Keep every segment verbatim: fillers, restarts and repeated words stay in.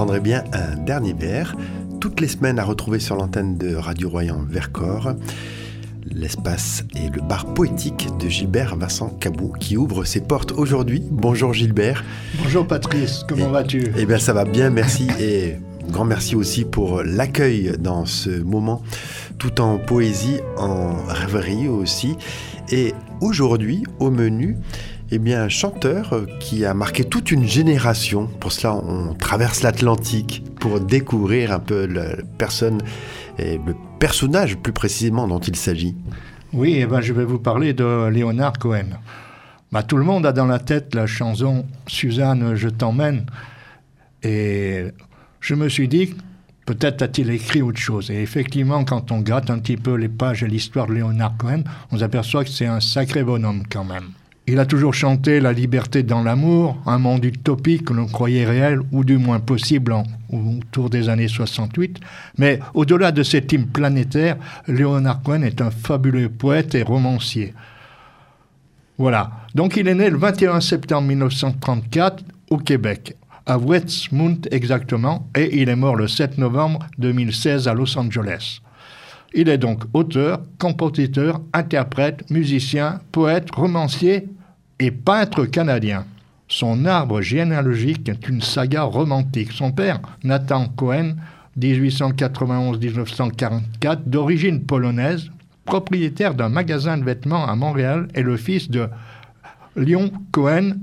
prendrez bien un dernier verre. Toutes les semaines à retrouver sur l'antenne de Radio Royan Vercors. L'espace et le bar poétique de Gilbert Vincent Cabou qui ouvre ses portes aujourd'hui. Bonjour Gilbert. Bonjour Patrice, comment et, vas-tu ? Eh bien ça va bien, merci. Et grand merci aussi pour l'accueil dans ce moment, tout en poésie, en rêverie aussi. Et aujourd'hui, au menu, eh bien, un chanteur qui a marqué toute une génération. Pour cela, on traverse l'Atlantique pour découvrir un peu la personne et le personnage plus précisément dont il s'agit. Oui, eh ben, je vais vous parler de Leonard Cohen. Bah, tout le monde a dans la tête la chanson « Suzanne, je t'emmène ». Et je me suis dit, peut-être a-t-il écrit autre chose. Et effectivement, quand on gratte un petit peu les pages et l'histoire de Leonard Cohen, on s'aperçoit que c'est un sacré bonhomme quand même. Il a toujours chanté la liberté dans l'amour, un monde utopique que l'on croyait réel, ou du moins possible en, autour des années soixante-huit. Mais au-delà de cet hymne planétaire, Leonard Cohen est un fabuleux poète et romancier. Voilà. Donc il est né le vingt et un septembre mille neuf cent trente-quatre au Québec, à Westmount exactement, et il est mort le sept novembre deux mille seize à Los Angeles. Il est donc auteur, compositeur, interprète, musicien, poète, romancier et peintre canadien. Son arbre généalogique est une saga romantique. Son père, Nathan Cohen, dix-huit cent quatre-vingt-onze à dix-neuf cent quarante-quatre, d'origine polonaise, propriétaire d'un magasin de vêtements à Montréal, est le fils de Léon Cohen,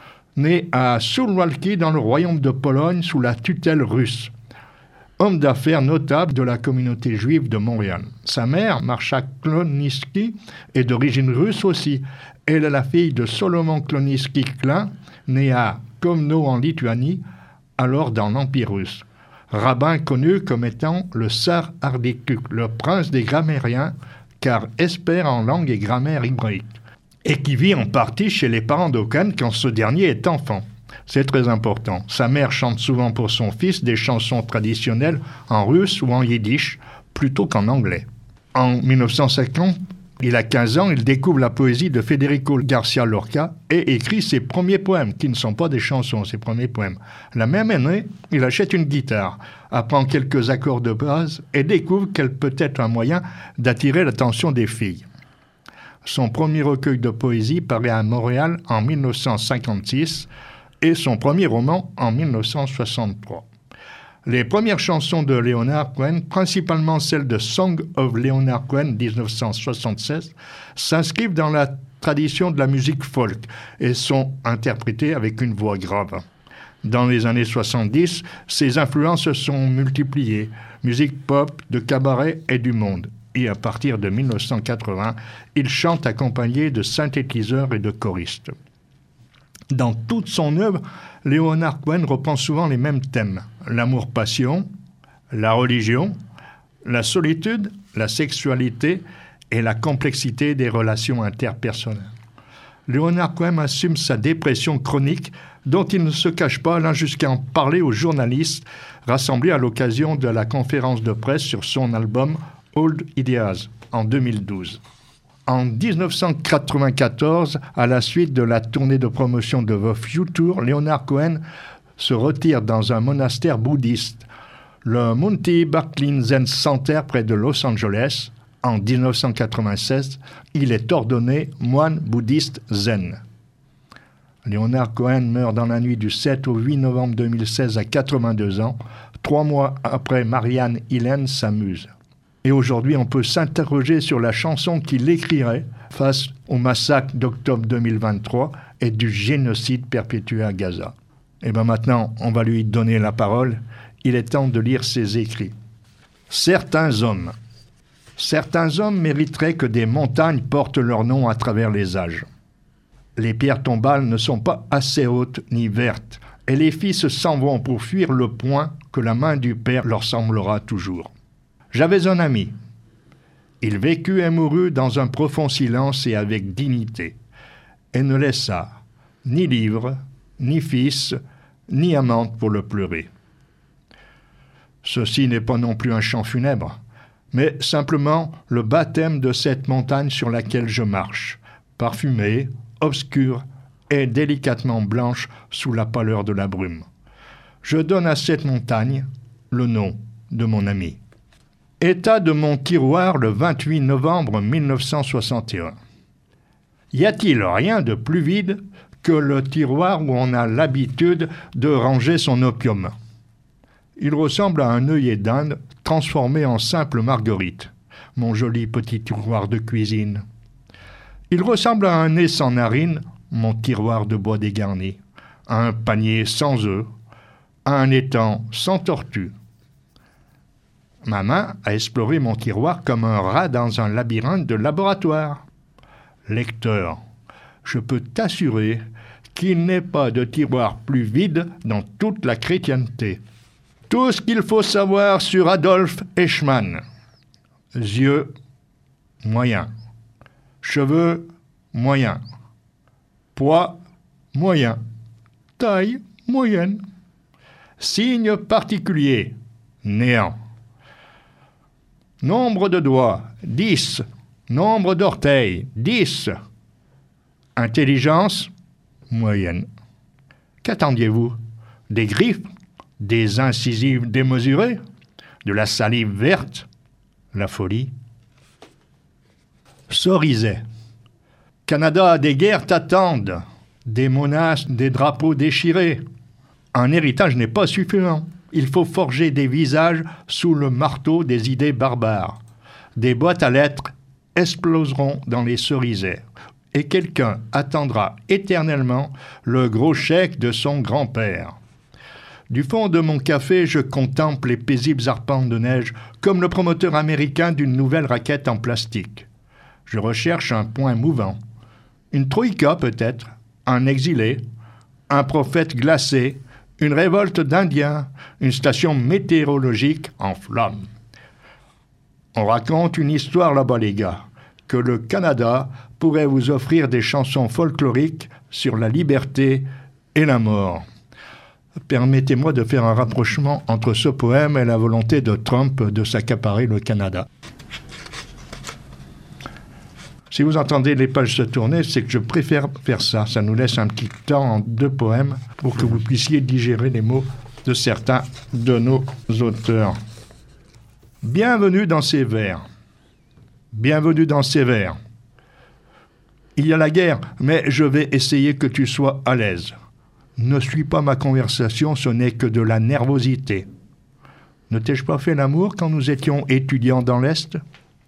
né à Suwałki dans le royaume de Pologne sous la tutelle russe. Homme d'affaires notable de la communauté juive de Montréal. Sa mère, Marsha Kloniski, est d'origine russe aussi. Elle est la fille de Solomon Kloniski-Klein, né à Komno en Lituanie, alors dans l'Empire russe. Rabbin connu comme étant le Tsar Ardikuk, le prince des grammairiens, car expert en langue et grammaire hébraïque, et qui vit en partie chez les parents d'Okan quand ce dernier est enfant. C'est très important. Sa mère chante souvent pour son fils des chansons traditionnelles en russe ou en yiddish, plutôt qu'en anglais. En mille neuf cent cinquante, il a quinze ans, il découvre la poésie de Federico Garcia Lorca et écrit ses premiers poèmes, qui ne sont pas des chansons, ses premiers poèmes. La même année, il achète une guitare, apprend quelques accords de base et découvre qu'elle peut être un moyen d'attirer l'attention des filles. Son premier recueil de poésie paraît à Montréal en mille neuf cent cinquante-six, et son premier roman en mille neuf cent soixante-trois. Les premières chansons de Leonard Cohen, principalement celles de Song of Leonard Cohen dix-neuf cent soixante-seize, s'inscrivent dans la tradition de la musique folk et sont interprétées avec une voix grave. Dans les années soixante-dix, ses influences se sont multipliées, musique pop, de cabaret et du monde. Et à partir de mille neuf cent quatre-vingts, il chante accompagné de synthétiseurs et de choristes. Dans toute son œuvre, Leonard Cohen reprend souvent les mêmes thèmes. L'amour-passion, la religion, la solitude, la sexualité et la complexité des relations interpersonnelles. Leonard Cohen assume sa dépression chronique dont il ne se cache pas, allant jusqu'à en parler aux journalistes rassemblés à l'occasion de la conférence de presse sur son album Old Ideas en deux mille douze. En dix-neuf cent quatre-vingt-quatorze, à la suite de la tournée de promotion de The Future, Leonard Cohen se retire dans un monastère bouddhiste, le Monty Barclay Zen Center près de Los Angeles. En dix-neuf cent quatre-vingt-seize, il est ordonné moine bouddhiste zen. Leonard Cohen meurt dans la nuit du sept au huit novembre deux mille seize à quatre-vingt-deux ans, trois mois après Marianne Hélène s'amuse. Et aujourd'hui, on peut s'interroger sur la chanson qu'il écrirait face au massacre d'octobre deux mille vingt-trois et du génocide perpétué à Gaza. Et bien maintenant, on va lui donner la parole. Il est temps de lire ses écrits. Certains hommes. Certains hommes mériteraient que des montagnes portent leur nom à travers les âges. Les pierres tombales ne sont pas assez hautes ni vertes, et les fils s'en vont pour fuir le point que la main du père leur semblera toujours. J'avais un ami. Il vécut et mourut dans un profond silence et avec dignité, et ne laissa ni livre, ni fils, ni amante pour le pleurer. Ceci n'est pas non plus un chant funèbre, mais simplement le baptême de cette montagne sur laquelle je marche, parfumée, obscure et délicatement blanche sous la pâleur de la brume. je donne à cette montagne le nom de mon ami. État de mon tiroir le vingt-huit novembre mille neuf cent soixante et un. Y a-t-il rien de plus vide que le tiroir où on a l'habitude de ranger son opium? Il ressemble à un œillet d'Inde transformé en simple marguerite, mon joli petit tiroir de cuisine. Il ressemble à un nez sans narine, mon tiroir de bois dégarni, à un panier sans œufs, à un étang sans tortue. Ma main a exploré mon tiroir comme un rat dans un labyrinthe de laboratoire. Lecteur, je peux t'assurer qu'il n'est pas de tiroir plus vide dans toute la chrétienté. Tout ce qu'il faut savoir sur Adolf Eichmann. Yeux, moyen. Cheveux, moyen. Poids, moyen. Taille, moyenne. Signe particulier, néant. Nombre de doigts, dix. Nombre d'orteils, dix. Intelligence, moyenne. Qu'attendiez-vous? Des griffes? Des incisives démesurées? De la salive verte? La folie? Cerizet. Canada, des guerres t'attendent. Des menaces, des drapeaux déchirés. Un héritage n'est pas suffisant. Il faut forger des visages sous le marteau des idées barbares. Des boîtes à lettres exploseront dans les cerisets. Et quelqu'un attendra éternellement le gros chèque de son grand-père. Du fond de mon café, je contemple les paisibles arpents de neige comme le promoteur américain d'une nouvelle raquette en plastique. Je recherche un point mouvant. Une troïka peut-être, un exilé, un prophète glacé, une révolte d'Indiens, une station météorologique en flammes. On raconte une histoire là-bas, les gars, que le Canada pourrait vous offrir des chansons folkloriques sur la liberté et la mort. Permettez-moi de faire un rapprochement entre ce poème et la volonté de Trump de s'accaparer le Canada. Si vous entendez les pages se tourner, c'est que je préfère faire ça. Ça nous laisse un petit temps en deux poèmes pour que vous puissiez digérer les mots de certains de nos auteurs. Bienvenue dans ces vers. Bienvenue dans ces vers. Il y a la guerre, mais je vais essayer que tu sois à l'aise. Ne suis pas ma conversation, ce n'est que de la nervosité. Ne t'ai-je pas fait l'amour quand nous étions étudiants dans l'Est?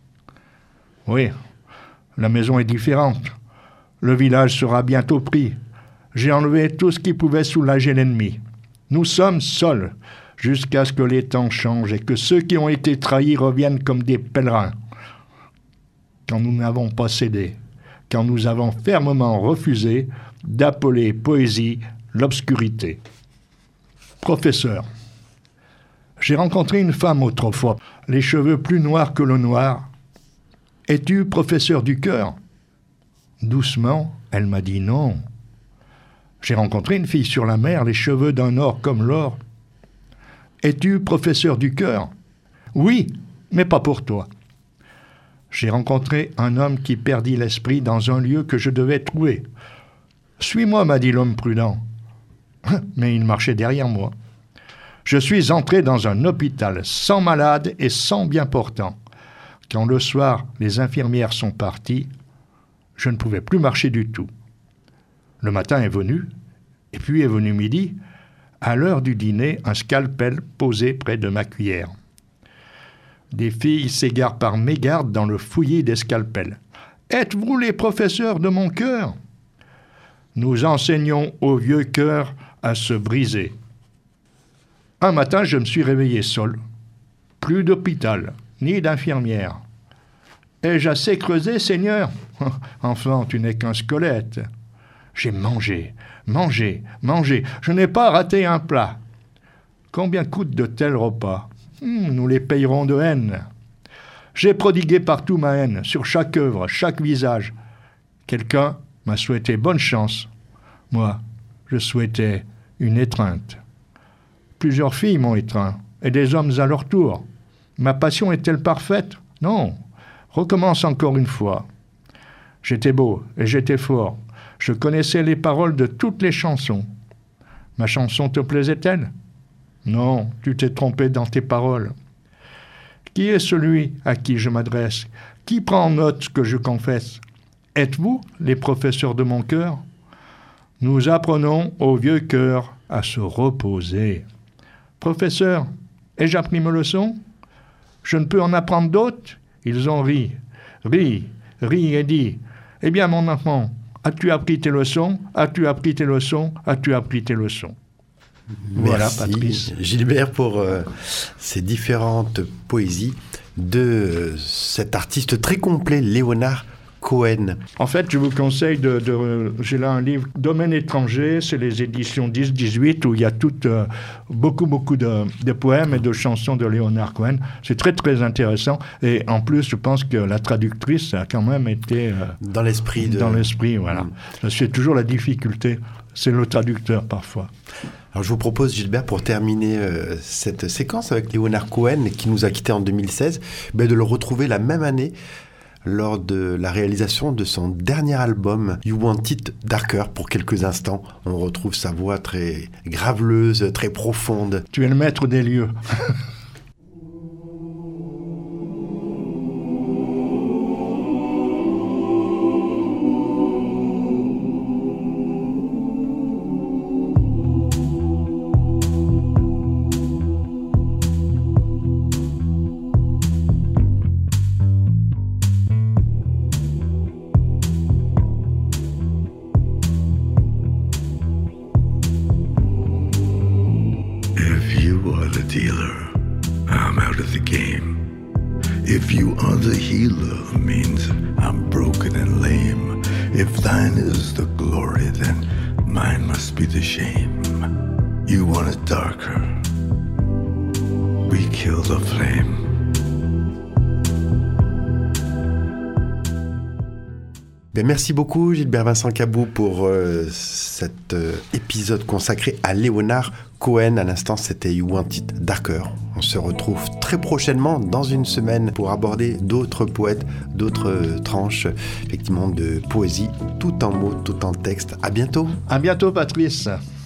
Oui. La maison est différente. Le village sera bientôt pris. J'ai enlevé tout ce qui pouvait soulager l'ennemi. Nous sommes seuls, jusqu'à ce que les temps changent et que ceux qui ont été trahis reviennent comme des pèlerins. Quand nous n'avons pas cédé, quand nous avons fermement refusé d'appeler poésie l'obscurité. Professeur, j'ai rencontré une femme autrefois, les cheveux plus noirs que le noir. Es-tu professeur du cœur? Doucement, elle m'a dit non. J'ai rencontré une fille sur la mer, les cheveux d'un or comme l'or. Es-tu professeur du cœur? Oui, mais pas pour toi. J'ai rencontré un homme qui perdit l'esprit dans un lieu que je devais trouver. Suis-moi, m'a dit l'homme prudent. Mais il marchait derrière moi. Je suis entré dans un hôpital sans malade et sans bien portant. Quand le soir, les infirmières sont parties, je ne pouvais plus marcher du tout. Le matin est venu, et puis est venu midi, à l'heure du dîner, un scalpel posé près de ma cuillère. Des filles s'égarent par mégarde dans le fouillis des scalpels. « Êtes-vous les professeurs de mon cœur ?» Nous enseignons au vieux cœur à se briser. Un matin, je me suis réveillé seul. Plus d'hôpital, ni d'infirmière. Ai-je assez creusé, Seigneur? Enfant, tu n'es qu'un squelette. J'ai mangé, mangé, mangé. Je n'ai pas raté un plat. Combien coûtent de tels repas? Hum, nous les payerons de haine. J'ai prodigué partout ma haine, sur chaque œuvre, chaque visage. Quelqu'un m'a souhaité bonne chance. Moi, je souhaitais une étreinte. Plusieurs filles m'ont étreint, et des hommes à leur tour. Ma passion est-elle parfaite? Non. Recommence encore une fois. J'étais beau et j'étais fort. Je connaissais les paroles de toutes les chansons. Ma chanson te plaisait-elle? Non, tu t'es trompé dans tes paroles. Qui est celui à qui je m'adresse? Qui prend en note ce que je confesse? Êtes-vous les professeurs de mon cœur? Nous apprenons au vieux cœur à se reposer. Professeur, ai-je appris mes leçons? Je ne peux en apprendre d'autres? Ils ont ri, ri, ri et dit, eh bien mon enfant, as-tu appris tes leçons? As-tu appris tes leçons? As-tu appris tes leçons? Voilà, Merci Patrice. Gilbert pour euh, ces différentes poésies de euh, cet artiste très complet, Léonard Cohen. En fait, je vous conseille de... de j'ai là un livre, Domaine étranger, c'est les éditions dix dix-huit, où il y a tout, euh, beaucoup, beaucoup de, de poèmes et de chansons de Léonard Cohen. C'est très, très intéressant. Et en plus, je pense que la traductrice a quand même été... Euh, dans l'esprit. De... Dans l'esprit, voilà. Mm. C'est toujours la difficulté. C'est le traducteur, parfois. Alors, je vous propose, Gilbert, pour terminer euh, cette séquence avec Léonard Cohen, qui nous a quittés en deux mille seize, ben, de le retrouver la même année lors de la réalisation de son dernier album, You Want It Darker. Pour quelques instants, on retrouve sa voix très graveleuse, très profonde. Tu es le maître des lieux. Dealer, I'm out of the game. If you are the healer, means I'm broken and lame. If thine is the glory, then mine must be the shame. You want it darker, we kill the flame. Bien, merci beaucoup Gilbert Vincent Cabou pour euh, cet euh, épisode consacré à Léonard Cohen. À l'instant, c'était You Want It Darker. On se retrouve très prochainement dans une semaine pour aborder d'autres poètes, d'autres euh, tranches effectivement de poésie, tout en mots, tout en texte. À bientôt. À bientôt, Patrice.